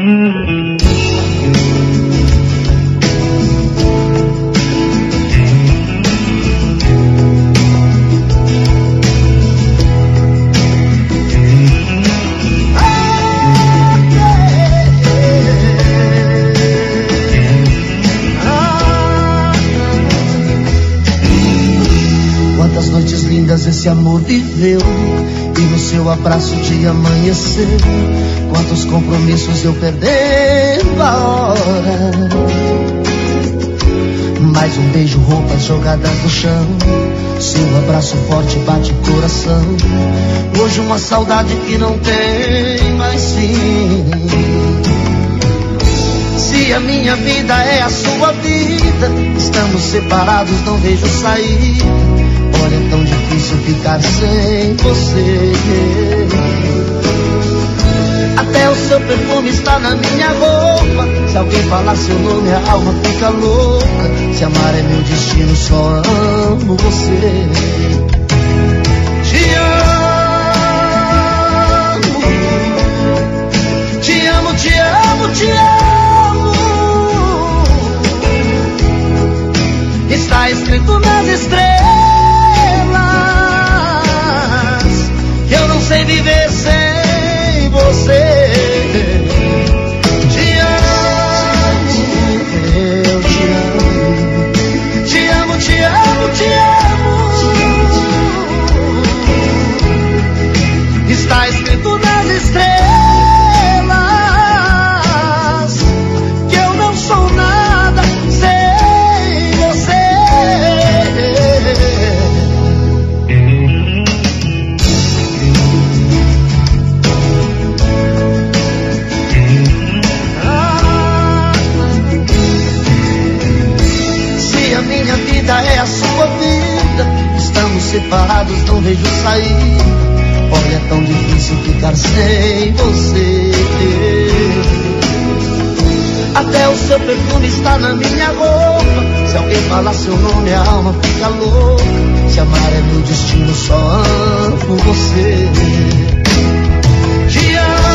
Quantas noites lindas esse amor viveu, e no seu abraço de amanhecer, quantos compromissos eu perdendo a hora. Mais um beijo, roupas jogadas no chão, seu abraço forte bate o coração. Hoje uma saudade que não tem mais fim. Se a minha vida é a sua vida, estamos separados, não vejo saída. Olha, é tão difícil ficar sem você. Até o seu perfume está na minha roupa. Se alguém falar seu nome, a alma fica louca. Se amar é meu destino, só amo você. Te amo, te amo, te amo, te amo. Está escrito nas estrelas que eu não sei viver sem você. Te amo, eu te amo. Te amo, te amo, te amo. Está escrito nas estrelas que eu não sou nada sem você. Minha vida é a sua vida, estamos separados, não vejo saída. Olha, é tão difícil ficar sem você. Até o seu perfume está na minha roupa. Se alguém falar seu nome, a alma fica louca. Se amar é meu destino, só amo você. Te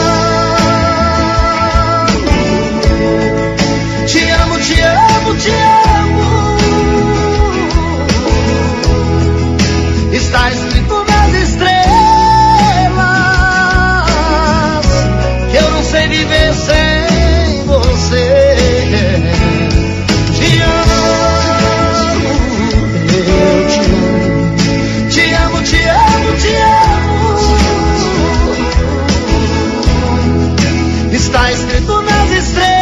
amo, te amo, te amo, te amo. Está escrito nas estrelas que eu não sei viver sem você. Te amo, eu te amo. Te amo, te amo, te amo. Está escrito nas estrelas